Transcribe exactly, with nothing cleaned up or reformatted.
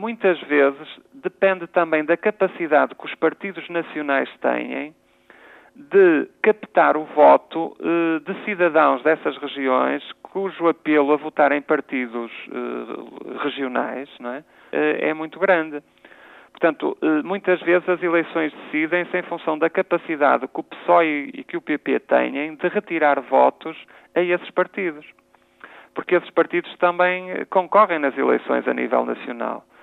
muitas vezes depende também da capacidade que os partidos nacionais têm de captar o voto eh, de cidadãos dessas regiões cujo apelo a votar em partidos eh, regionais, não é? Eh, é muito grande. Portanto, eh, muitas vezes as eleições decidem-se em função da capacidade que o P S O E e que o P P têm de retirar votos a esses partidos. Porque esses partidos também concorrem nas eleições a nível nacional.